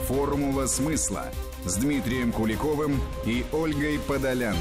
«Формула смысла» с Дмитрием Куликовым и Ольгой Подолян.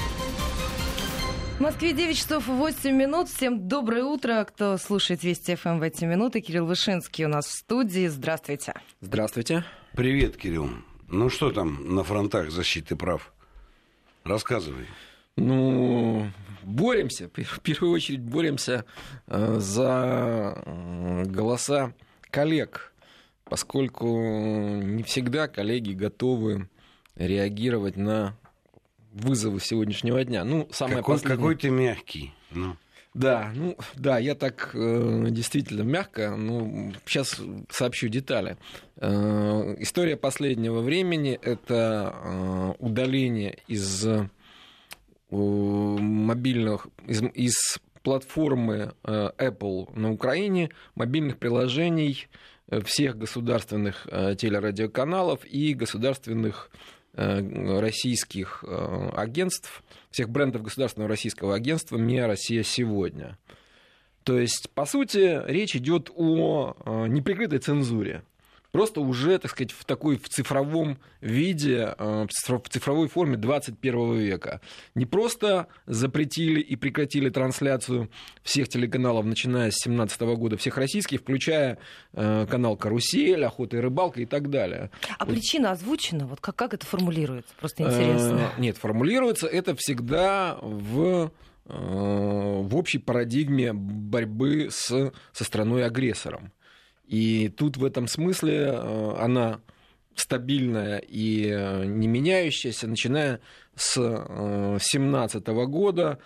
В Москве 9 часов 8 минут. Всем доброе утро, кто слушает Вести ФМ в эти минуты. Кирилл Вышинский у нас в студии. Здравствуйте. Здравствуйте. Привет, Кирилл. Ну что там на фронтах защиты прав? Рассказывай. Ну, боремся. В первую очередь боремся за голоса коллег, поскольку не всегда коллеги готовы реагировать на вызовы сегодняшнего дня. Ну, Какой ты мягкий. Да, я так действительно мягко. Сейчас сообщу детали. История последнего времени — это удаление из мобильных, из платформы Apple на Украине мобильных приложений всех государственных телерадиоканалов и государственных российских агентств, всех брендов государственного российского агентства «МИА Россия сегодня». То есть, по сути, речь идет о неприкрытой цензуре. Просто уже, так сказать, в цифровом виде, в цифровой форме 21 века. Не просто запретили и прекратили трансляцию всех телеканалов, начиная с 2017 года, всех российских, включая канал «Карусель», «Охота и рыбалка» и так далее. А причина озвучена? Вот как это формулируется? Просто интересно. Нет, формулируется это всегда в общей парадигме борьбы со страной-агрессором. И тут в этом смысле она стабильная и не меняющаяся, начиная с 2017 года.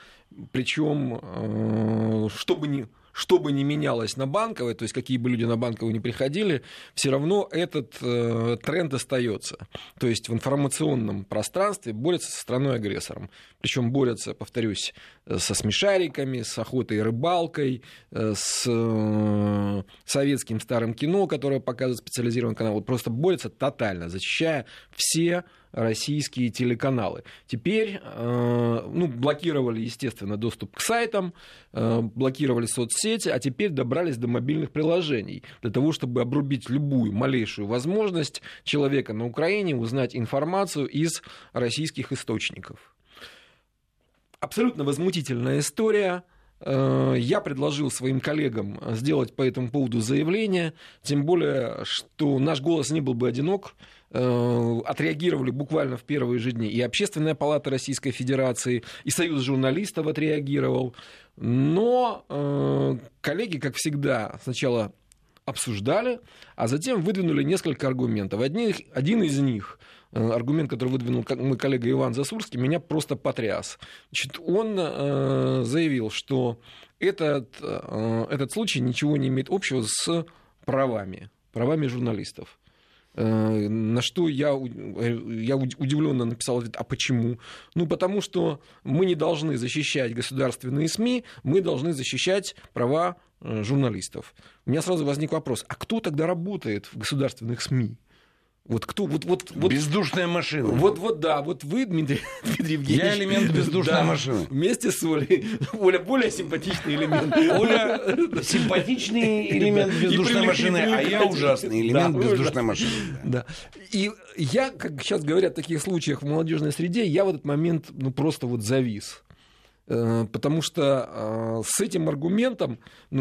Причем, что бы ни менялось на Банковой, то есть какие бы люди на Банковую не приходили, все равно этот тренд остается. То есть в информационном пространстве борются со страной-агрессором. Причем борются, повторюсь, со смешариками, с охотой и рыбалкой, с советским старым кино, которое показывает специализированный канал. Вот просто борются тотально, защищая все российские телеканалы. Теперь блокировали, естественно, доступ к сайтам, блокировали соцсети, а теперь добрались до мобильных приложений для того, чтобы обрубить любую малейшую возможность человека на Украине узнать информацию из российских источников. Абсолютно возмутительная история. Я предложил своим коллегам сделать по этому поводу заявление, тем более, что наш голос не был бы одинок. Отреагировали буквально в первые же дни и Общественная палата Российской Федерации, и Союз журналистов отреагировал. Но коллеги, как всегда, сначала обсуждали, а затем выдвинули несколько аргументов. Один из них, аргумент, который выдвинул мой коллега Иван Засурский, меня просто потряс. Значит, он заявил, что этот случай ничего не имеет общего с правами журналистов. На что я удивленно написал: а почему? Потому что мы не должны защищать государственные СМИ, мы должны защищать права журналистов. У меня сразу возник вопрос: а кто тогда работает в государственных СМИ? Вот кто? Бездушная машина. Вот вы, Дмитрий Евгеньевич. Я элемент бездушной машины. Вместе с Олей. Оля более симпатичный элемент. Оля симпатичный элемент бездушной машины, а я ужасный элемент бездушной машины. Да. И я, как сейчас говорят в таких случаях в молодежной среде, я в этот момент просто завис. Потому что с этим аргументом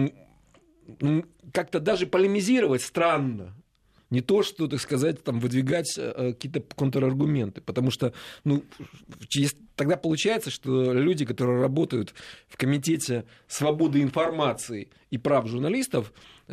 как-то даже полемизировать странно. Не то, что, так сказать, выдвигать какие-то контраргументы. Потому что тогда получается, что люди, которые работают в Комитете свободы информации и прав журналистов,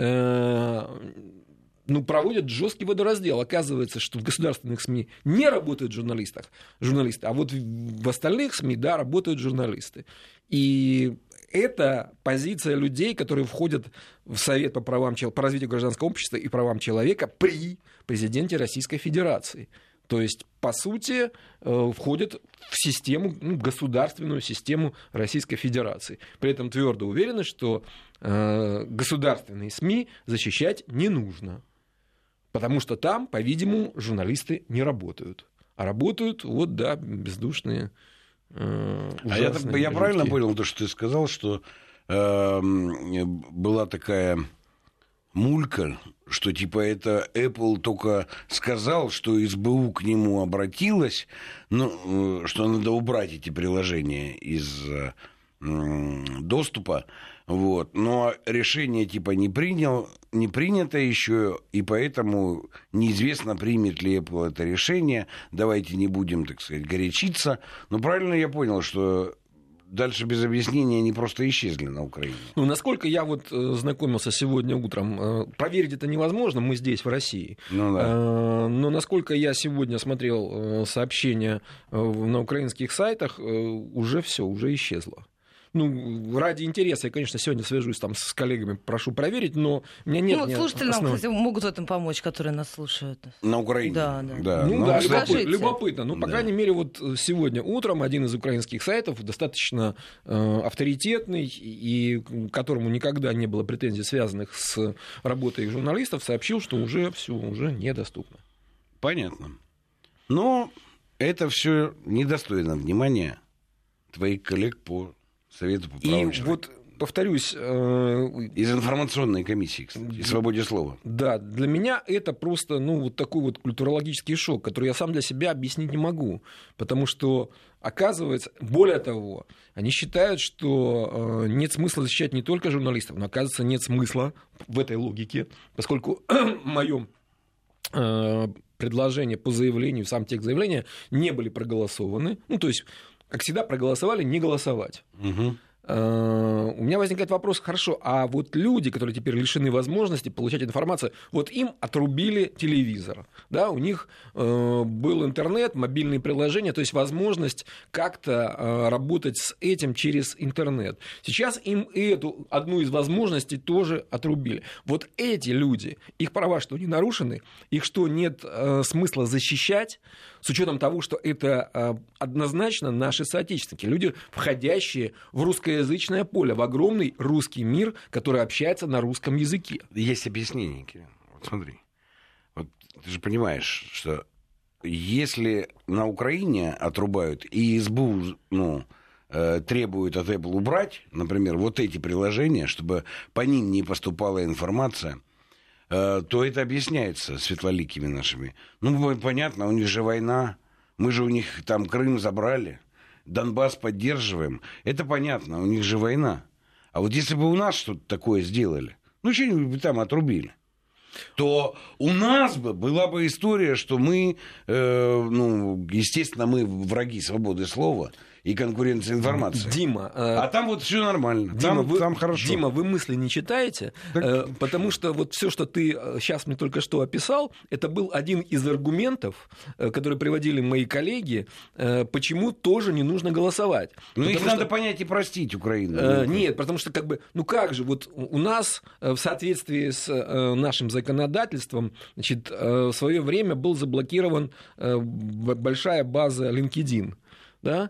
проводят жесткий водораздел. Оказывается, что в государственных СМИ не работают журналисты, а вот в остальных СМИ, да, работают журналисты. И это позиция людей, которые входят в Совет по развитию гражданского общества и правам человека при президенте Российской Федерации. То есть, по сути, входят в систему, государственную систему Российской Федерации. При этом твердо уверены, что государственные СМИ защищать не нужно. Потому что там, по-видимому, журналисты не работают. А работают, бездушные. Я правильно понял то, что ты сказал, что была такая мулька, что типа это Apple только сказал, что СБУ к нему обратилась, ну, что надо убрать эти приложения из доступа, вот. Но решение типа не принято еще, и поэтому неизвестно, примет ли Apple это решение. Давайте не будем, так сказать, горячиться. Но правильно я понял, что дальше без объяснения они просто исчезли на Украине. Ну, насколько я вот знакомился сегодня утром, проверить это невозможно, мы здесь, в России. Ну, да. Но насколько я сегодня смотрел сообщения на украинских сайтах, уже все, уже исчезло. Ну, ради интереса я, конечно, сегодня свяжусь там с коллегами, прошу проверить, но у меня нет... Слушатели нам, кстати, могут в этом помочь, которые нас слушают. На Украине? Да. Ну, да, любопытно. Ну, по крайней мере, вот сегодня утром один из украинских сайтов, достаточно авторитетный, и которому никогда не было претензий, связанных с работой их журналистов, сообщил, что уже все, уже недоступно. Понятно. Но это все недостойно внимания твоих коллег по Совету по правам человека. И вот, повторюсь... Из информационной комиссии, кстати, и свободе слова. Да, для меня это просто, ну, вот такой вот культурологический шок, который я сам для себя объяснить не могу. Потому что, оказывается, более того, они считают, что нет смысла защищать не только журналистов, но, оказывается, нет смысла в этой логике, поскольку мое предложение по заявлению, сам текст заявления не были проголосованы. Ну, то есть... Как всегда, проголосовали не голосовать. Угу. У меня возникает вопрос, хорошо, а вот люди, которые теперь лишены возможности получать информацию, вот им отрубили телевизор, да, у них был интернет, мобильные приложения, то есть возможность как-то работать с этим через интернет. Сейчас им эту одну из возможностей тоже отрубили. Вот эти люди, их права что, не нарушены? Их что, нет смысла защищать? С учетом того, что это однозначно наши соотечественники, люди, входящие в русскоязычное поле, в огромный русский мир, который общается на русском языке. Есть объяснение, Кирилл. Вот смотри. Вот ты же понимаешь, что если на Украине отрубают и СБУ требуют от Apple убрать, например, вот эти приложения, чтобы по ним не поступала информация, то это объясняется светлоликими нашими. Ну, понятно, у них же война, мы же у них там Крым забрали, Донбасс поддерживаем. Это понятно, у них же война. А вот если бы у нас что-то такое сделали, ну, что-нибудь бы там отрубили, то у нас бы была бы история, что мы, естественно, мы враги свободы слова и конкуренции информации. Дима, а там вот все нормально. Дима, там хорошо. Дима, вы мысли не читаете, потому что вот все, что ты сейчас мне только что описал, это был один из аргументов, которые приводили мои коллеги, почему тоже не нужно голосовать. Ну, их надо понять и простить Украину. Нет, потому что как же, вот у нас в соответствии с нашим законодательством, значит, в свое время был заблокирован большая база LinkedIn, да,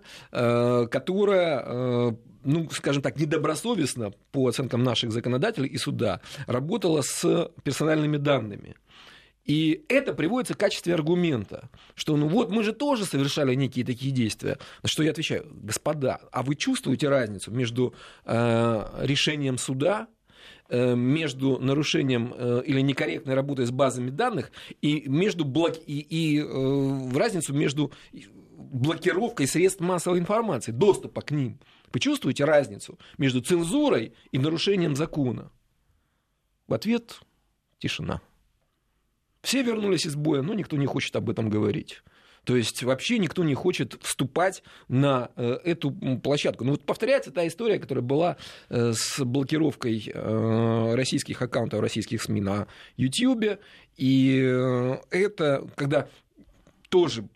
которая, скажем так, недобросовестно, по оценкам наших законодателей и суда, работала с персональными данными. И это приводится в качестве аргумента, что мы же тоже совершали некие такие действия. На что я отвечаю: господа, а вы чувствуете разницу между решением суда, между нарушением или некорректной работой с базами данных и разницу между блокировкой средств массовой информации, доступа к ним? Вы чувствуете разницу между цензурой и нарушением закона? В ответ тишина. Все вернулись из боя, но никто не хочет об этом говорить. То есть вообще никто не хочет вступать на эту площадку. Ну вот повторяется та история, которая была с блокировкой российских аккаунтов, российских СМИ на YouTube. И это когда тоже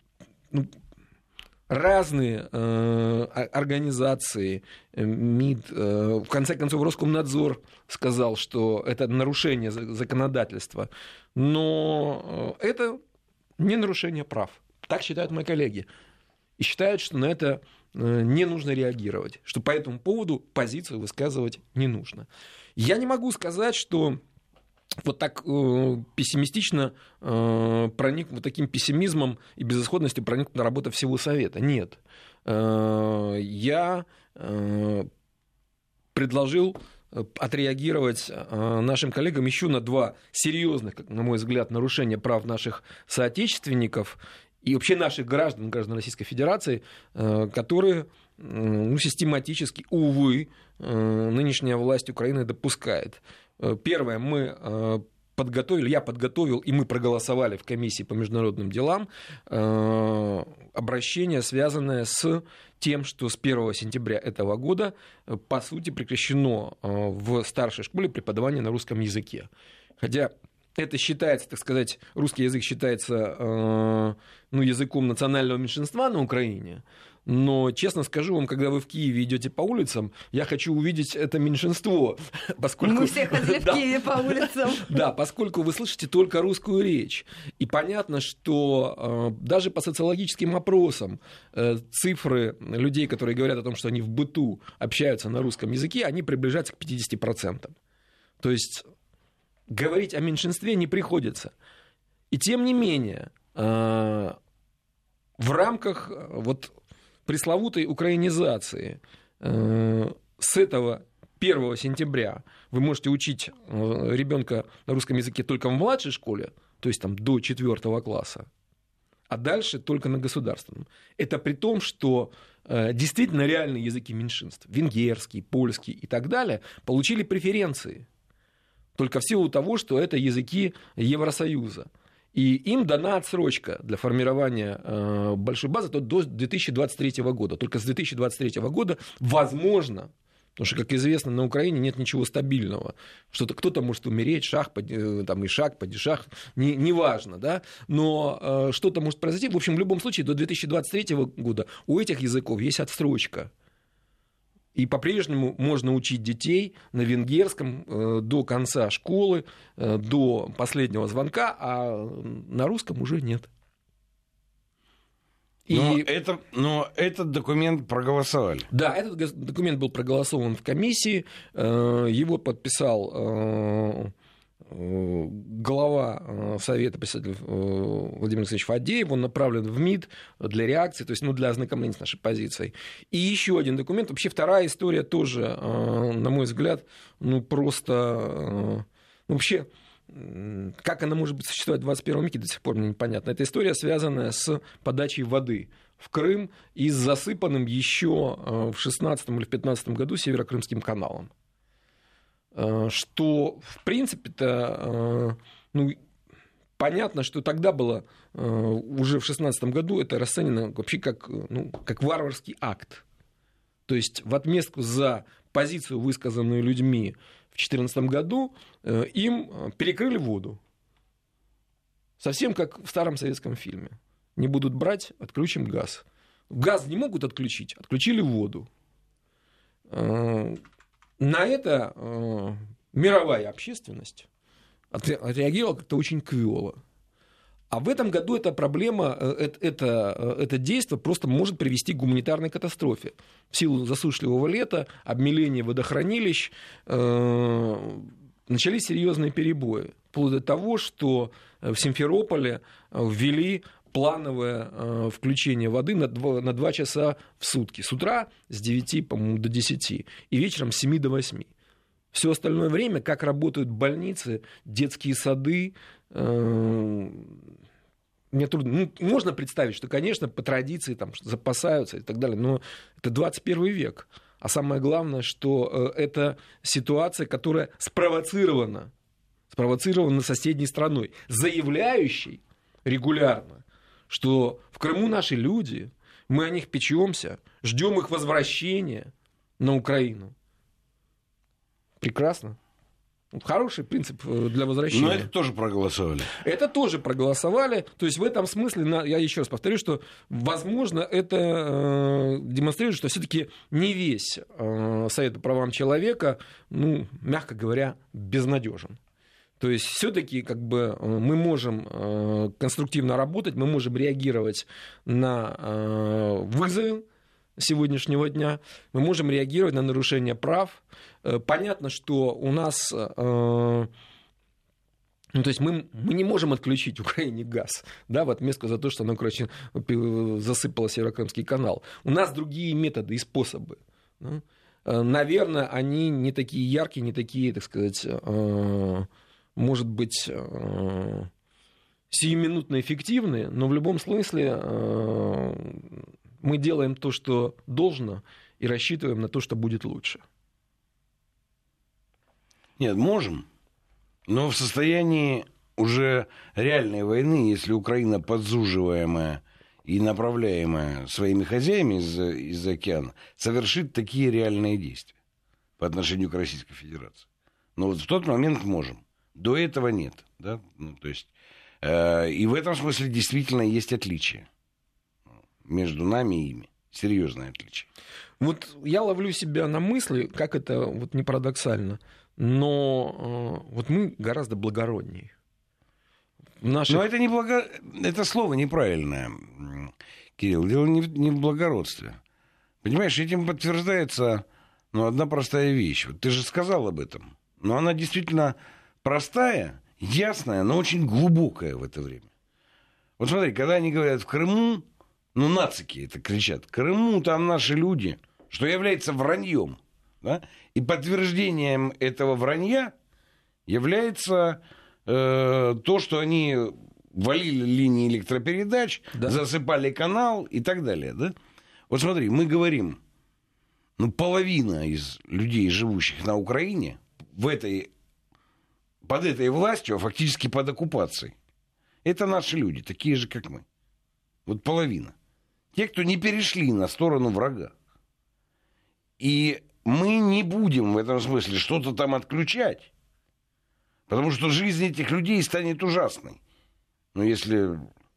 разные организации, МИД, в конце концов Роскомнадзор сказал, что это нарушение законодательства, но это не нарушение прав. Так считают мои коллеги. И считают, что на это не нужно реагировать, что по этому поводу позицию высказывать не нужно. Я не могу сказать, что вот так пессимистично проник, вот таким пессимизмом и безысходностью проникла работа всего Совета. Нет. Я предложил отреагировать нашим коллегам еще на два серьезных, на мой взгляд, нарушения прав наших соотечественников и вообще наших граждан Российской Федерации, которые систематически, увы, нынешняя власть Украины допускает. Первое, я подготовил, и мы проголосовали в комиссии по международным делам обращение, связанное с тем, что с 1 сентября этого года, по сути, прекращено в старшей школе преподавание на русском языке. Хотя это считается, так сказать, русский язык считается языком национального меньшинства на Украине. Но, честно скажу вам, когда вы в Киеве идете по улицам, я хочу увидеть это меньшинство. Поскольку... Мы все ходили в Киеве по улицам. Да, поскольку вы слышите только русскую речь. И понятно, что даже по социологическим опросам цифры людей, которые говорят о том, что они в быту общаются на русском языке, они приближаются к 50%. То есть говорить о меньшинстве не приходится. И тем не менее, в рамках пресловутой украинизации с этого 1 сентября вы можете учить ребенка на русском языке только в младшей школе, то есть там, до 4 класса, а дальше только на государственном. Это при том, что действительно реальные языки меньшинств, венгерский, польский и так далее, получили преференции. Только в силу того, что это языки Евросоюза. И им дана отсрочка для формирования большой базы до 2023 года. Только с 2023 года возможно, потому что, как известно, на Украине нет ничего стабильного. Что-то кто-то может умереть, падишах, неважно, да? Но что-то может произойти. В общем, в любом случае, до 2023 года у этих языков есть отсрочка. И по-прежнему можно учить детей на венгерском до конца школы, до последнего звонка, а на русском уже нет. Но этот документ проголосовали. Да, этот документ был проголосован в комиссии, его подписал глава Совета, председатель Владимир Алексеевич Фадеев, он направлен в МИД для реакции, то есть для ознакомления с нашей позицией. И еще один документ, вообще вторая история тоже, на мой взгляд, вообще, как она может быть существовать в 21 веке, до сих пор мне непонятно. Эта история, связанная с подачей воды в Крым и с засыпанным еще в 16 или в 15 году Северокрымским каналом. Что, в принципе-то, понятно, что тогда было, уже в 16 году, это расценено вообще как варварский акт. То есть в отместку за позицию, высказанную людьми в 2014 году, им перекрыли воду. Совсем как в старом советском фильме. Не будут брать, отключим газ. Газ не могут отключить, отключили воду. На это мировая общественность отреагировала как-то очень квёло. А в этом году эта проблема, это действие просто может привести к гуманитарной катастрофе. В силу засушливого лета, обмеления водохранилищ, начались серьезные перебои. Вплоть до того, что в Симферополе ввели плановое включение воды на 2 часа в сутки. С утра с 9, по-моему, до 10 и вечером с 7 до 8. Все остальное время, как работают больницы, детские сады, мне трудно. Можно представить, что, конечно, по традиции там запасаются и так далее, но это 21 век. А самое главное, что это ситуация, которая спровоцирована соседней страной, заявляющей регулярно, что в Крыму наши люди, мы о них печемся, ждем их возвращения на Украину. Прекрасно. Хороший принцип для возвращения. Но это тоже проголосовали. Это тоже проголосовали. То есть в этом смысле, я еще раз повторю, что, возможно, это демонстрирует, что все-таки не весь Совет по правам человека, мягко говоря, безнадежен. То есть все-таки мы можем конструктивно работать, мы можем реагировать на вызовы сегодняшнего дня, мы можем реагировать на нарушение прав. Понятно, что у нас... то есть мы не можем отключить Украине газ, да, в отместку за то, что она, засыпала Северокрымский канал. У нас другие методы и способы. Да? наверное, они не такие яркие, не такие, так сказать, может быть, сиюминутно эффективные, но в любом смысле мы делаем то, что должно, и рассчитываем на то, что будет лучше. Нет, можем, но в состоянии уже реальной войны, если Украина подзуживаемая и направляемая своими хозяями из океана, совершит такие реальные действия по отношению к Российской Федерации. Но вот в тот момент можем. До этого нет. Да? Ну, то есть, и в этом смысле действительно есть отличие между нами и ими. Серьезное отличие. Вот я ловлю себя на мысли, как это вот не парадоксально, но вот мы гораздо благороднее. Но это слово неправильное, Кирилл. Дело не в благородстве. Понимаешь, этим подтверждается одна простая вещь. Вот ты же сказал об этом. Но она действительно простая, ясная, но очень глубокая в это время. Вот смотри, когда они говорят в Крыму, нацики это кричат, в Крыму там наши люди, что является враньем. Да? И подтверждением этого вранья является то, что они валили линии электропередач, засыпали канал и так далее. Да? Вот смотри, мы говорим, половина из людей, живущих на Украине, под этой властью, а фактически под оккупацией, это наши люди, такие же, как мы. Вот половина. Те, кто не перешли на сторону врага. И мы не будем в этом смысле что-то там отключать. Потому что жизнь этих людей станет ужасной. Но если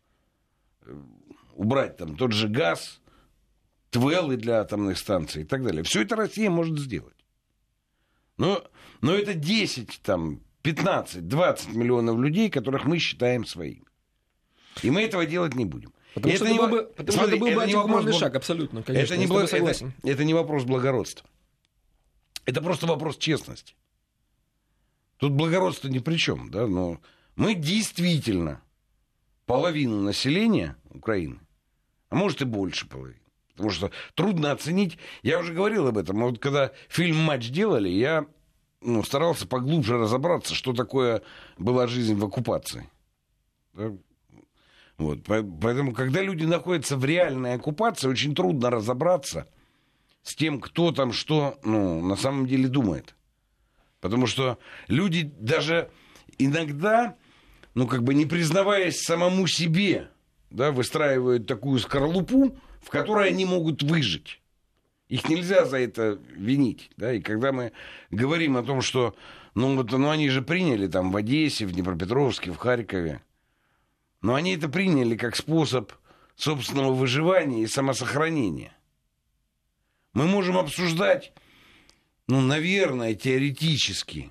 убрать там тот же газ, твеллы для атомных станций и так далее, все это Россия может сделать. Но это 10, 15, 20 миллионов людей, которых мы считаем своими. И мы этого делать не будем. Потому что это был бы антигуманный шаг, абсолютно, конечно. Это не вопрос благородства. Это просто вопрос честности. Тут благородство ни при чем, да, но мы действительно половину населения Украины, а может и больше половины, потому что трудно оценить. Я уже говорил об этом, вот когда фильм «Матч» делали, я старался поглубже разобраться, что такое была жизнь в оккупации. Да? Вот. Поэтому, когда люди находятся в реальной оккупации, очень трудно разобраться с тем, кто там что на самом деле думает. Потому что люди даже иногда, не признаваясь самому себе, да, выстраивают такую скорлупу, в которой они могут выжить. Их нельзя за это винить. Да? И когда мы говорим о том, что они же приняли там в Одессе, в Днепропетровске, в Харькове, но они это приняли как способ собственного выживания и самосохранения. Мы можем обсуждать, наверное, теоретически,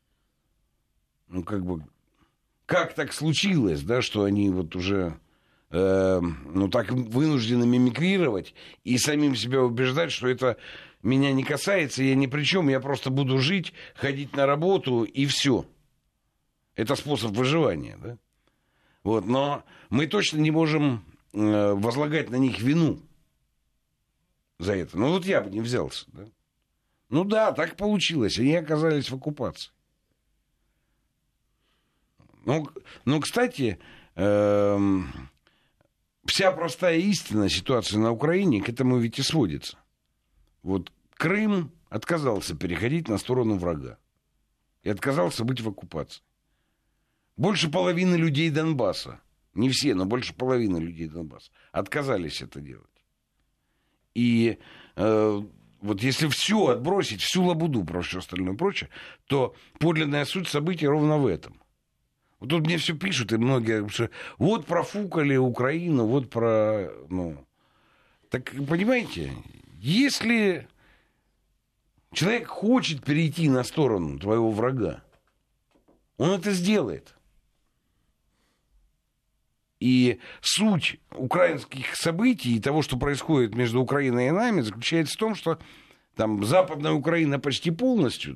как так случилось, да, что они вот уже так вынуждены мимикрировать и самим себя убеждать, что это меня не касается, я ни при чем, я просто буду жить, ходить на работу и все. Это способ выживания, да? Вот, но мы точно не можем возлагать на них вину за это. Вот я бы не взялся, да? Так получилось, они оказались в оккупации. Кстати, вся простая истина ситуации на Украине к этому ведь и сводится. Вот Крым отказался переходить на сторону врага. И отказался быть в оккупации. Больше половины людей Донбасса, не все, но больше половины людей Донбасса, отказались это делать. И вот если все отбросить, всю лабуду, все остальное прочее, то подлинная суть событий ровно в этом. Вот тут мне все пишут, и многие, что вот профукали Украину, вот про... Так, понимаете, если человек хочет перейти на сторону твоего врага, он это сделает. И суть украинских событий и того, что происходит между Украиной и нами, заключается в том, что там Западная Украина почти полностью, да,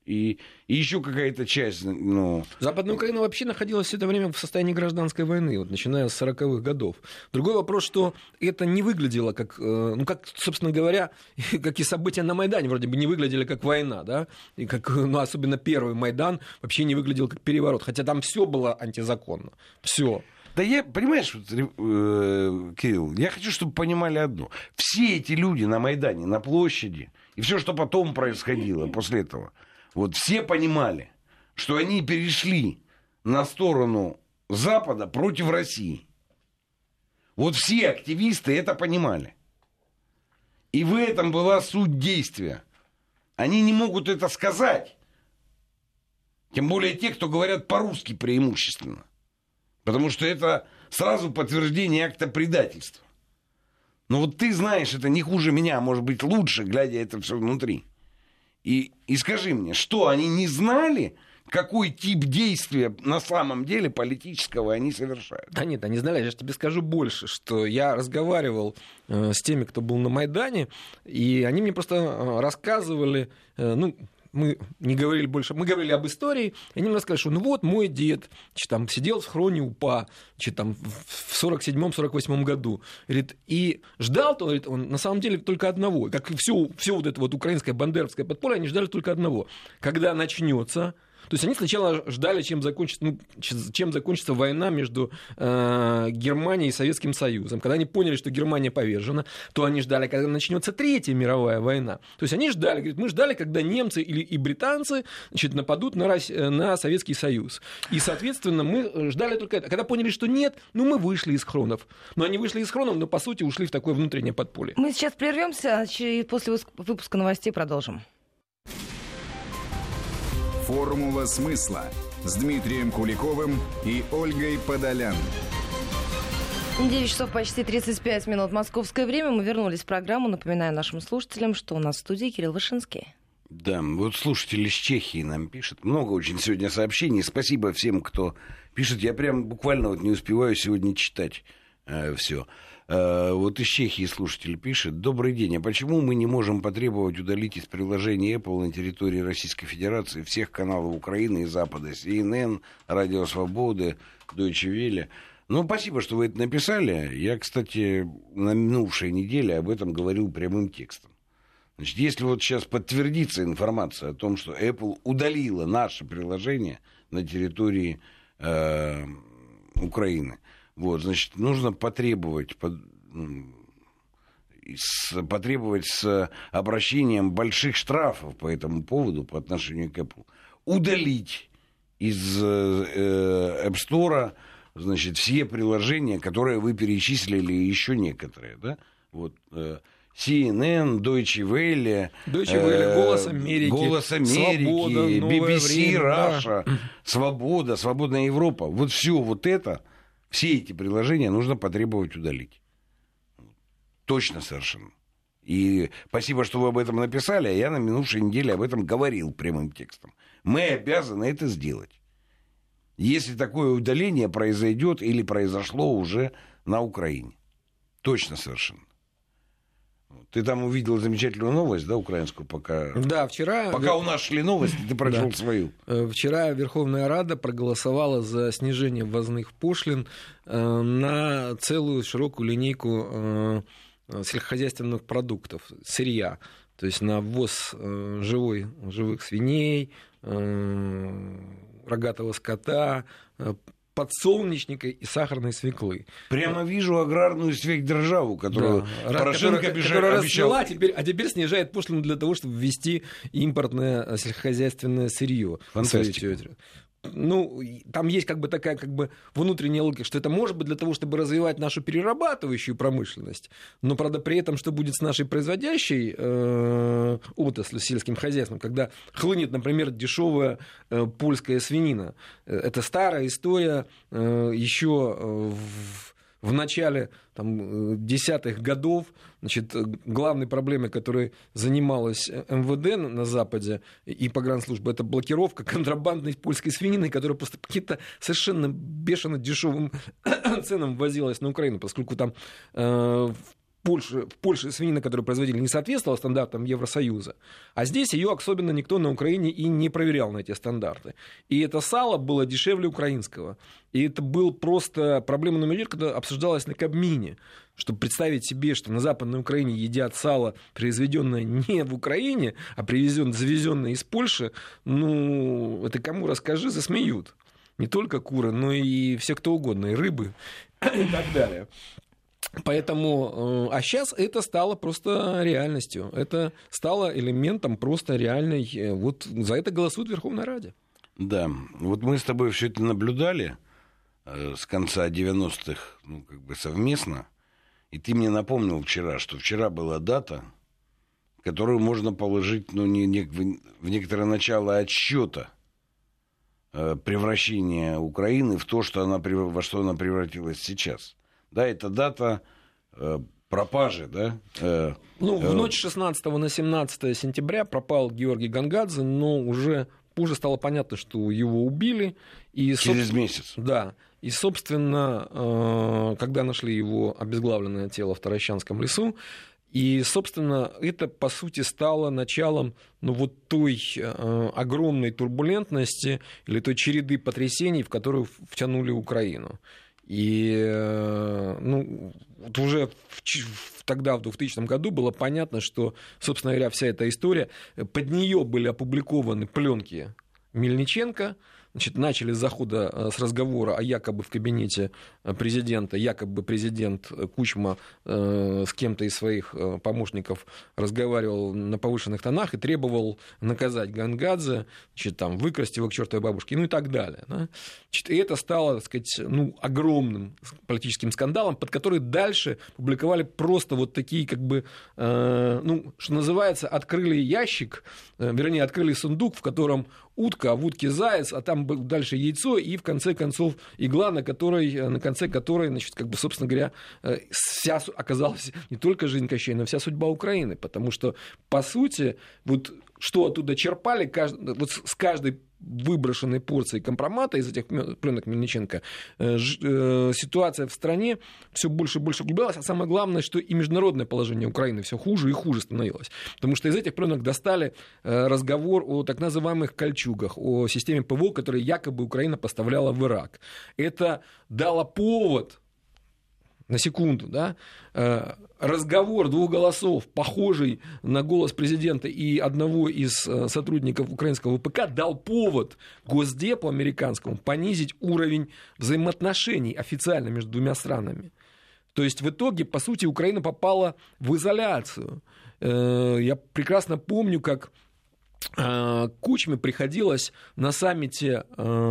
И еще какая-то часть, ну... Западная Украина вообще находилась все это время в состоянии гражданской войны, вот, начиная с 40-х годов. Другой вопрос, что это не выглядело как, ну, как, собственно говоря, как и события на Майдане вроде бы не выглядели как война, да, и как, ну, особенно первый Майдан вообще не выглядел как переворот, хотя там все было антизаконно, все. Да я, понимаешь, Кирилл, я хочу, чтобы понимали одно. Все эти люди на Майдане, на площади, и все, что потом происходило после этого, вот все понимали, что они перешли на сторону Запада против России. Вот все активисты это понимали. И в этом была суть действия. Они не могут это сказать. Тем более те, кто говорят по-русски преимущественно. Потому что это сразу подтверждение акта предательства. Но вот ты знаешь это не хуже меня, а может быть лучше, глядя это все внутри. И скажи мне, что они не знали, какой тип действия на самом деле политического они совершают? Да нет, они знали, я же тебе скажу больше, что я разговаривал с теми, кто был на Майдане, и они мне просто рассказывали, ну, мы не говорили больше, мы говорили об истории, и они мне рассказали, что ну вот мой дед там, сидел в схроне УПА там, в 47-48 году, говорит, и ждал-то, говорит, он на самом деле только одного, как и все вот это вот украинское бандеровское подполье, они ждали только одного, когда начнется. То есть они сначала ждали, чем закончится война между Германией и Советским Союзом. Когда они поняли, что Германия повержена, то они ждали, когда начнется Третья мировая война. То есть они ждали, говорят, мы ждали, когда немцы и британцы, значит, нападут на Советский Союз. И, соответственно, мы ждали только это. Когда поняли, что нет, ну мы вышли из хронов. Но они вышли из хронов, но по сути ушли в такое внутреннее подполье. Мы сейчас прервемся, и после выпуска новостей продолжим. «Формула смысла» с Дмитрием Куликовым и Ольгой Подолян. 9 часов почти 35 минут московское время. Мы вернулись в программу. Напоминаю нашим слушателям, что у нас в студии Кирилл Вышинский. Да, вот слушатель из Чехии нам пишет. Много очень сегодня сообщений. Спасибо всем, кто пишет. Я прям буквально вот не успеваю сегодня читать все. Вот из Чехии слушатель пишет. Добрый день. А почему мы не можем потребовать удалить из приложения Apple на территории Российской Федерации всех каналов Украины и Запада? CNN, Радио Свободы, Deutsche Welle. Ну, спасибо, что вы это написали. Я, кстати, на минувшей неделе об этом говорил прямым текстом. Значит, если вот сейчас подтвердится информация о том, что Apple удалила наше приложение на территории Украины, вот, значит, нужно потребовать с обращением больших штрафов по этому поводу, по отношению к Apple, удалить из App Store, значит, все приложения, которые вы перечислили, и еще некоторые, да, вот, CNN, Deutsche Welle, Голос Америки, Свобода, BBC, Russia, да. Свобода, Свободная Европа. Вот все вот это, все эти приложения нужно потребовать удалить. Точно совершенно. И спасибо, что вы об этом написали, а я на минувшей неделе об этом говорил прямым текстом. Мы обязаны это сделать. Если такое удаление произойдет или произошло уже на Украине. Точно совершенно. Ты там увидел замечательную новость, да, украинскую, пока... Да, вчера... Пока у нас шли новости, ты прочел свою. Вчера Верховная Рада проголосовала за снижение ввозных пошлин на целую широкую линейку сельскохозяйственных продуктов, сырья. То есть на ввоз живых свиней, рогатого скота, подсолнечника и сахарной свеклы. Прямо вижу аграрную сверхдержаву, которую Порошенко обещал. А теперь снижает пошлину для того, чтобы ввести импортное сельскохозяйственное сырье. Фантастика. Ну, там есть как бы такая как бы внутренняя логика, что это может быть для того, чтобы развивать нашу перерабатывающую промышленность, но, правда, при этом, что будет с нашей производящей отраслью, сельским хозяйством, когда хлынет, например, дешевая польская свинина. Это старая история еще в начале десятых годов. Значит, главной проблемой, которой занималась МВД на Западе и погранслужба, это блокировка контрабандной польской свинины, которая просто по каким-то совершенно бешено дешевым ценам ввозилась на Украину, поскольку там в Польше свинина, которую производили, не соответствовала стандартам Евросоюза, а здесь ее особенно никто на Украине и не проверял на эти стандарты. И это сало было дешевле украинского. И это был просто проблема номер один, когда обсуждалась на Кабмине, чтобы представить себе, что на Западной Украине едят сало, произведенное не в Украине, а завезенное из Польши, ну, это кому расскажи, засмеют. Не только куры, но и все кто угодно, и рыбы, и так далее. Поэтому, а сейчас это стало просто реальностью. Это стало элементом просто реальной. Вот за это голосует Верховная Рада. Да, вот мы с тобой все это наблюдали с конца 90-х, ну, как бы совместно. И ты мне напомнил вчера, что вчера была дата, которую можно положить, ну, в некоторое начало отсчета превращения Украины в то, во что она превратилась сейчас. Да, это дата пропажи, да? В ночь 16 на 17 сентября пропал Георгий Гонгадзе, но уже позже стало понятно, что его убили. И, через месяц. Да. И, собственно, когда нашли его обезглавленное тело в Таращанском лесу, и, собственно, это, по сути, стало началом вот той огромной турбулентности или той череды потрясений, в которую втянули Украину. И уже тогда, в 2000 году, было понятно, что, собственно говоря, вся эта история, под нее были опубликованы пленки Мельниченко. Значит, начали с захода с разговора о якобы в кабинете президента, якобы президент Кучма с кем-то из своих помощников разговаривал на повышенных тонах и требовал наказать Гонгадзе, значит, там, выкрасть его к чертовой бабушке, ну и так далее. Да? Значит, и это стало, так сказать, огромным политическим скандалом, под который дальше публиковали просто вот такие, как бы, что называется, открыли ящик, вернее, открыли сундук, в котором утка, а в утке заяц, а там дальше яйцо, и в конце концов игла, на конце которой, значит, как бы, собственно говоря, оказалась не только жизнь Кощея, но вся судьба Украины. Потому что, по сути, вот что оттуда черпали, вот с каждой выброшенной порцией компромата из этих пленок Мельниченко, ситуация в стране все больше и больше углублялась, а самое главное, что и международное положение Украины все хуже и хуже становилось. Потому что из этих пленок достали разговор о так называемых кольчугах, о системе ПВО, которые якобы Украина поставляла в Ирак. Это дало повод, на секунду, да, разговор двух голосов, похожий на голос президента и одного из сотрудников украинского ВПК, дал повод Госдепу американскому понизить уровень взаимоотношений официально между двумя странами. То есть в итоге, по сути, Украина попала в изоляцию. Я прекрасно помню, как Кучме приходилось на саммите,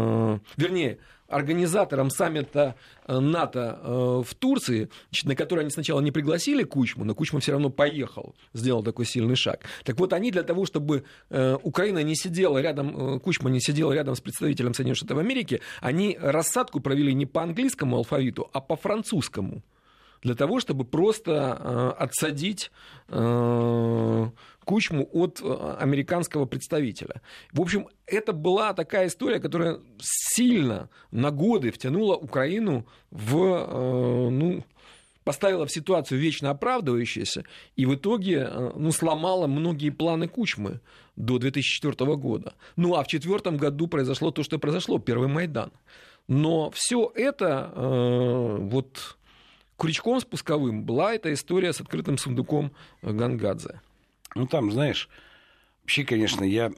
организатором саммита НАТО в Турции, значит, на который они сначала не пригласили Кучму, но Кучма все равно поехал, сделал такой сильный шаг. Так вот, они для того, чтобы Украина не сидела рядом, Кучма не сидела рядом с представителем Соединенных Штатов Америки, они рассадку провели не по английскому алфавиту, а по французскому. Для того, чтобы просто отсадить Кучму от американского представителя. В общем, это была такая история, которая сильно на годы втянула Украину поставила в ситуацию вечно оправдывающуюся и в итоге сломала многие планы Кучмы до 2004 года. А в 2004 году произошло то, что произошло, первый Майдан. Но все это крючком спусковым была эта история с открытым сундуком Гонгадзе. Там, знаешь, вообще, конечно, я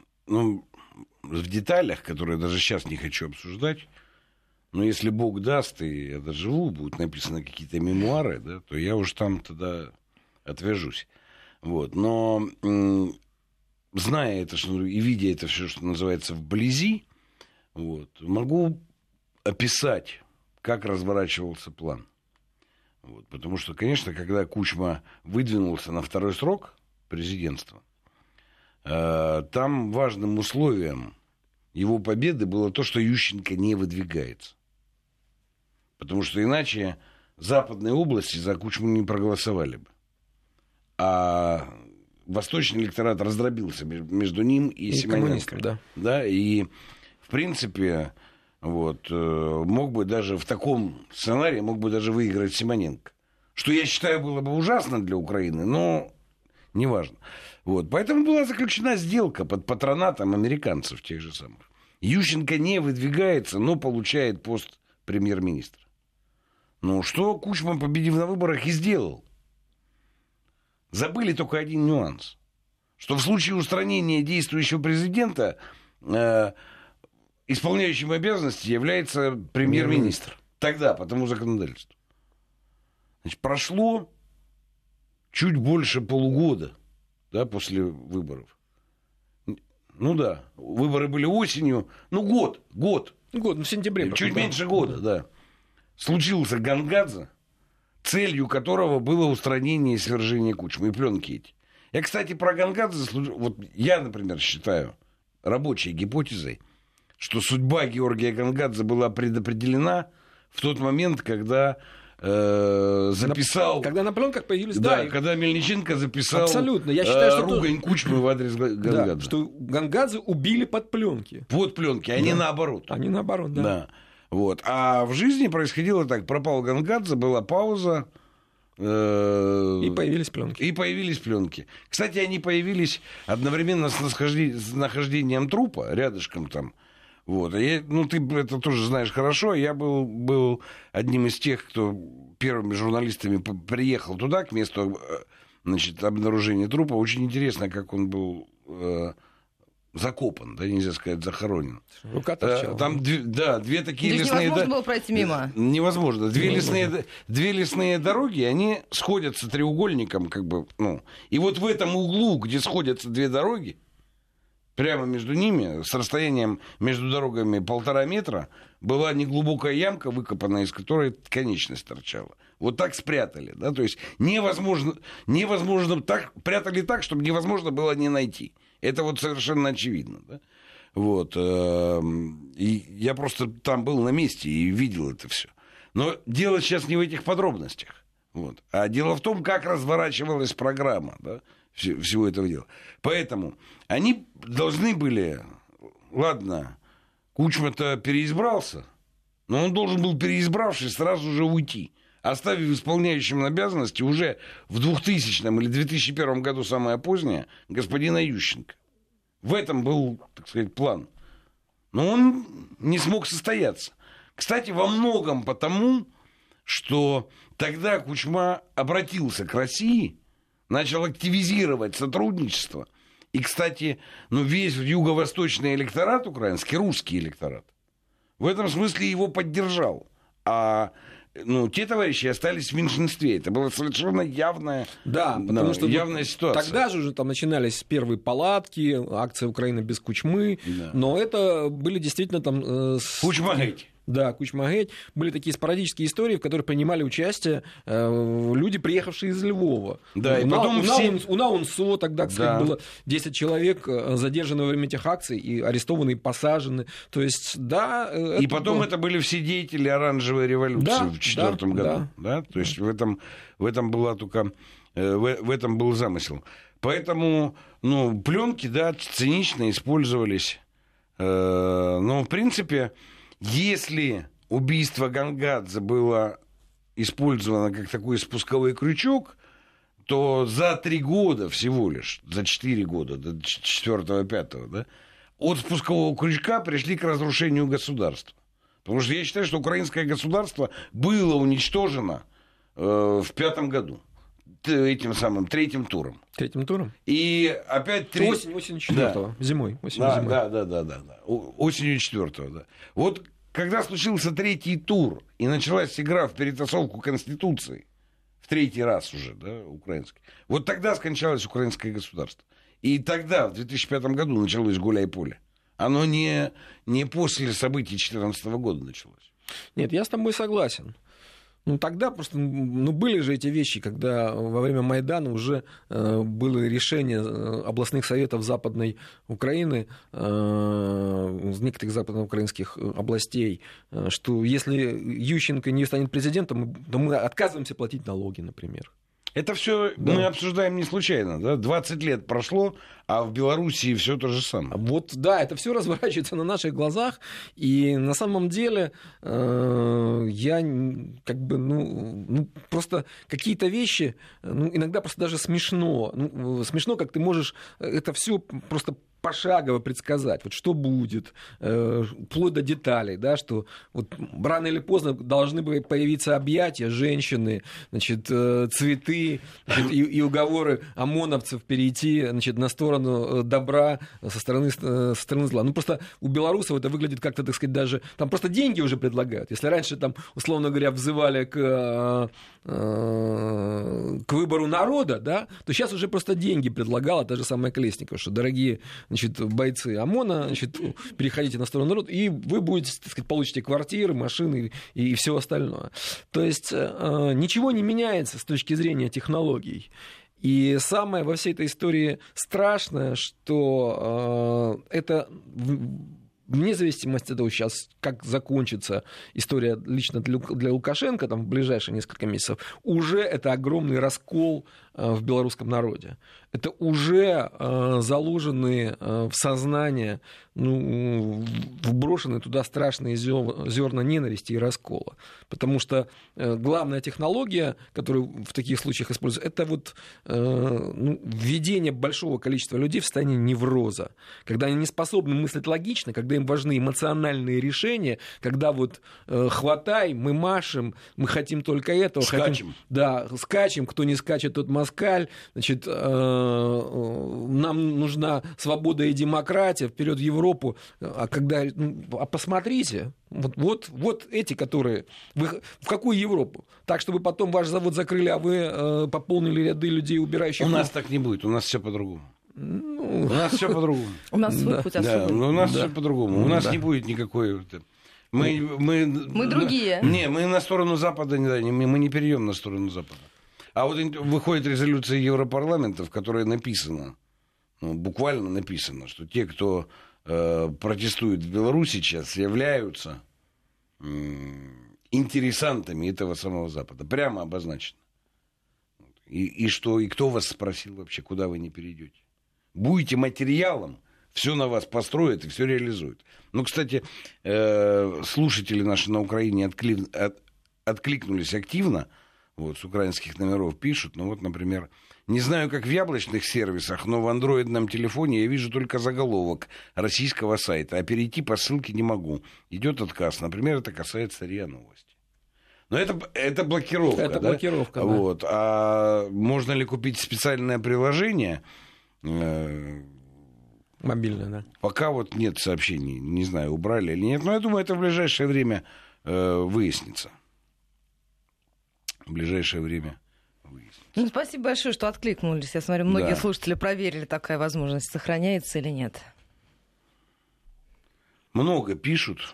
в деталях, которые даже сейчас не хочу обсуждать, но если Бог даст, и я доживу, будут написаны какие-то мемуары, да, то я уж там тогда отвяжусь. Но зная это, и видя это все, что называется, вблизи, могу описать, как разворачивался план. Потому что, конечно, когда Кучма выдвинулся на второй срок президентства, там важным условием его победы было то, что Ющенко не выдвигается. Потому что иначе западные области за Кучму не проголосовали бы. А восточный электорат раздробился между ним и Симоненко. Да, и, в принципе... мог бы даже в таком сценарии выиграть Симоненко. Что я считаю было бы ужасно для Украины, но неважно. Вот. Поэтому была заключена сделка под патронатом американцев тех же самых. Ющенко не выдвигается, но получает пост премьер-министра. Ну, что Кучма, победив на выборах, и сделал. Забыли только один нюанс. Что в случае устранения действующего президента исполняющим обязанности является премьер-министр. Тогда, по тому законодательству. Значит, прошло чуть больше полугода, да, после выборов. Ну да, выборы были осенью. Ну, год. Год, в сентябре. Чуть меньше года, да. Случился Гангадзе, целью которого было устранение и свержение Кучмы. И пленки эти. Я, кстати, про Гангадзе, вот я, например, считаю рабочей гипотезой, что судьба Георгия Гангадзе была предопределена в тот момент, когда записал... Когда на пленках появились... Да, когда Мельниченко записал абсолютно. Я считаю, что ругань Кучмы в адрес Гангадзе. Да, что Гангадзе убили под пленки. Под пленки, а не наоборот. А не наоборот, да. Да. Вот. А в жизни происходило так. Пропал Гангадзе, была пауза. И появились пленки. И появились пленки. Кстати, они появились одновременно с нахождением трупа рядышком там. Вот. Ну, ты это тоже знаешь хорошо. Я был одним из тех, кто первыми журналистами приехал туда, к месту, значит, обнаружения трупа. Очень интересно, как он был закопан, да, нельзя сказать, захоронен. Рука торчала. Там две такие лесные... невозможно было пройти мимо? Невозможно. Две лесные дороги, они сходятся треугольником, как бы, ну. И вот в этом углу, где сходятся две дороги, прямо между ними, с расстоянием между дорогами 1,5 метра, была неглубокая ямка, выкопанная, из которой конечность торчала. Вот так спрятали, да, то есть невозможно так, прятали так, чтобы невозможно было не найти. Это вот совершенно очевидно, да. Вот, и я просто там был на месте и видел это все. Но дело сейчас не в этих подробностях, вот, а дело в том, как разворачивалась программа, да, всего этого дела. Поэтому они должны были, ладно, Кучма-то переизбрался, но он должен был, переизбравшись, сразу же уйти, оставив исполняющим обязанности уже в 2000 или 2001 году, самое позднее, господина Ющенко. В этом был, так сказать, план. Но он не смог состояться. Кстати, во многом потому, что тогда Кучма обратился к России, начал активизировать сотрудничество. И, кстати, весь юго-восточный электорат украинский, русский электорат, в этом смысле его поддержал. А те товарищи остались в меньшинстве. Это была совершенно явная, потому что явная ситуация. Тогда же уже там начинались первые палатки, акция «Украина без Кучмы». Да. Но это были действительно там... Кучма-гейт. Да, Кучма-гейт. Были такие спорадические истории, в которых принимали участие люди, приехавшие из Львова. Да, и потом у НАУНСО тогда, кстати, было 10 человек задержаны во время этих акций, и арестованы, и посажены. То есть, да... И потом это были все деятели оранжевой революции в 2004 году. Да? То есть в этом была только... В этом был замысел. Поэтому, пленки, да, цинично использовались. Но, в принципе... Если убийство Гангадзе было использовано как такой спусковой крючок, то за 3 года всего лишь, за 4 года, до 4-5, да, от спускового крючка пришли к разрушению государства. Потому что я считаю, что украинское государство было уничтожено в 2005 году. Этим самым третьим туром. И опять... Осенью 4-го, зимой. Да. Осенью 4-го, да. Вот когда случился 3-й тур, и началась игра в перетасовку Конституции, в 3-й раз уже, да, украинский, вот тогда скончалось украинское государство. И тогда, в 2005 году, началось гуляй-поле. Оно не после событий 2014 года началось. Нет, я с тобой согласен. Тогда просто, были же эти вещи, когда во время Майдана уже было решение областных советов Западной Украины, некоторых западноукраинских областей, что если Ющенко не станет президентом, то мы отказываемся платить налоги, например. Это все мы обсуждаем не случайно. Да? 20 лет прошло, а в Белоруссии все то же самое. Вот, да, это все разворачивается на наших глазах. И на самом деле я просто какие-то вещи, иногда просто даже смешно. Смешно, как ты можешь это все просто пошагово предсказать, вот что будет, вплоть до деталей, да, что вот рано или поздно должны бы появиться объятия женщины, значит, цветы, значит, и уговоры ОМОНовцев перейти, значит, на сторону добра со стороны зла. Просто у белорусов это выглядит как-то, так сказать, даже... Там просто деньги уже предлагают. Если раньше там, условно говоря, взывали к выбору народа, да, то сейчас уже просто деньги предлагала та же самая Колесникова, что, дорогие, значит, бойцы ОМОНа, значит, переходите на сторону народа, и вы будете, так сказать, получите квартиры, машины и все остальное. То есть ничего не меняется с точки зрения технологий. И самое во всей этой истории страшное, что это... Вне зависимости от того, сейчас как закончится история лично для Лукашенко там, в ближайшие несколько месяцев, уже это огромный раскол в белорусском народе. Это уже заложенные в сознание, вброшены туда страшные зерна ненависти и раскола. Потому что главная технология, которую в таких случаях используют, это вот введение большого количества людей в состояние невроза. Когда они не способны мыслить логично, когда им важны эмоциональные решения, когда вот хватай, мы машем, мы хотим только этого. Скачем. Скачем, кто не скачет, тот москаль. Значит, нам нужна свобода и демократия, вперед в Европу. А посмотрите, вот эти, которые... Вы в какую Европу? Так, чтобы потом ваш завод закрыли, а вы пополнили ряды людей, убирающих... У нас так не будет, у нас все по-другому. У нас все по-другому. У нас свой путь особый. У нас все по-другому. У нас не будет никакой... Мы другие. Мы на сторону Запада, мы не перейдем на сторону Запада. А вот выходит резолюция Европарламента, в которой написано, буквально написано, что те, кто протестует в Беларуси сейчас, являются интересантами этого самого Запада. Прямо обозначено. И кто вас спросил вообще, куда вы не перейдете? Будете материалом, все на вас построят и все реализуют. Кстати, слушатели наши на Украине откликнулись активно. Вот, с украинских номеров пишут. Например, не знаю, как в яблочных сервисах, но в андроидном телефоне я вижу только заголовок российского сайта, а перейти по ссылке не могу. Идет отказ. Например, это касается РИА Новости. Но это блокировка. Это блокировка, да. Вот. А можно ли купить специальное приложение? Мобильное, да. Пока вот нет сообщений. Не знаю, убрали или нет. Но я думаю, это в ближайшее время выяснится. В ближайшее время выяснится. Спасибо большое, что откликнулись. Я смотрю, многие слушатели проверили, такая возможность сохраняется или нет. Много пишут.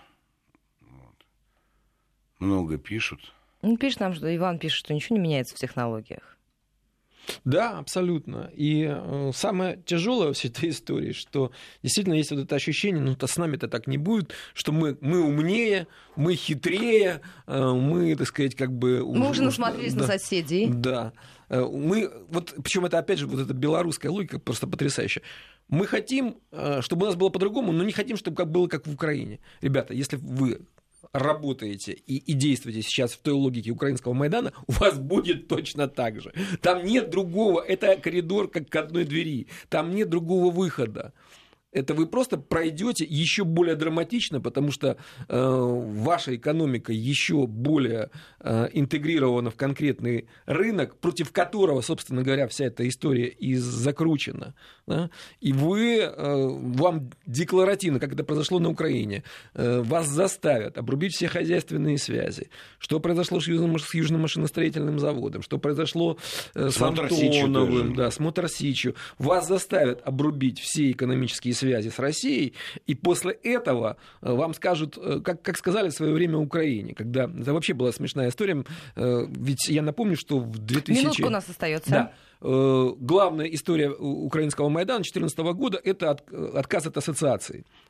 Много пишут. Пишет нам, что Иван пишет, что ничего не меняется в технологиях. Да, абсолютно. И самое тяжелое во всей этой истории, что действительно есть вот это ощущение, с нами-то так не будет, что мы умнее, мы хитрее, мы, так сказать, мы уже насмотрелись на соседей. Да. Причем это, опять же, вот эта белорусская логика просто потрясающая. Мы хотим, чтобы у нас было по-другому, но не хотим, чтобы было как в Украине. Ребята, если вы работаете и действуете сейчас в той логике украинского Майдана, у вас будет точно так же. Там нет другого, это коридор как к одной двери, там нет другого выхода. Это вы просто пройдете еще более драматично, потому что ваша экономика еще более интегрирована в конкретный рынок, против которого, собственно говоря, вся эта история и закручена. Да? И вам декларативно, как это произошло на Украине, вас заставят обрубить все хозяйственные связи. Что произошло с Южным машиностроительным заводом, что произошло с Антоновым, с Моторсичью. Вас заставят обрубить все экономические связи с Россией, и после этого вам скажут, как сказали в свое время Украине, когда это вообще была смешная история, ведь я напомню, что в 2000... Минутку у нас остается. Да. Главная история украинского Майдана 2014 года – это отказ от ассоциации.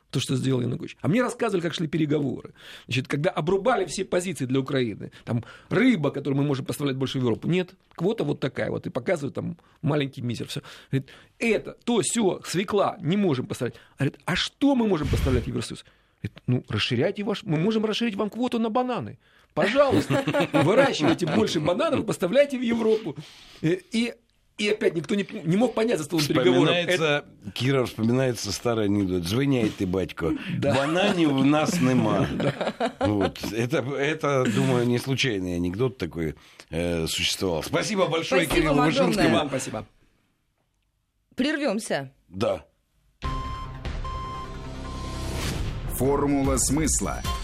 то, что сделал Янукович. А мне рассказывали, как шли переговоры. Значит, когда обрубали все позиции для Украины, там рыба, которую мы можем поставлять больше в Европу, нет, квота вот такая вот, и показывают там маленький мизер, все. Говорит, это, то, сё, свекла не можем поставлять. Говорит, а что мы можем поставлять в Евросоюз? Говорит, ну, расширяйте мы можем расширить вам квоту на бананы. Пожалуйста, выращивайте больше бананов и поставляйте в Европу. И опять никто не мог понять за столом переговоров. Кира, вспоминается старый анекдот. Звиняйте, батько, бананів в нас нема. Вот. Это, думаю, не случайный анекдот такой существовал. Спасибо большое, Кирилл Вышинский. Вам спасибо. Прервемся. Да. Формула смысла.